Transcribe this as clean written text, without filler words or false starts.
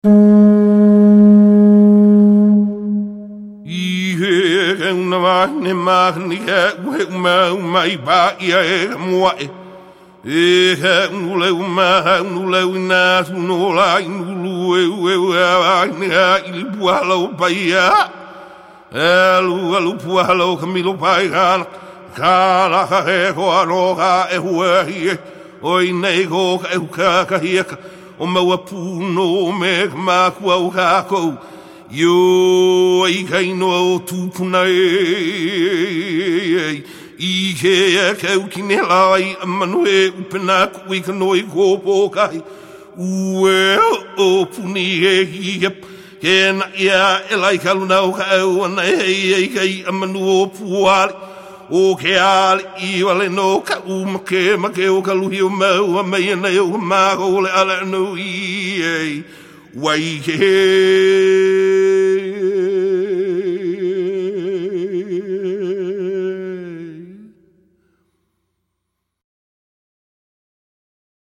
Ne magni e mai ba e moi e ule uma ule na no la ulu e il bualo paia alu bualo camilo paia kala he ho no ga e hui oi nei go e ka hieka o mau puno me ma ku ka ko yo I kaino tupuna I ke kau kine lai manue upena kui kanoi kopo kai ue o puni e hiep ke na ia e lai kalunau ka au ana e kai amanu o puari o ke ali I wale no ka umake make o kaluhi o mau a mei ana o mago le ala no I wai ke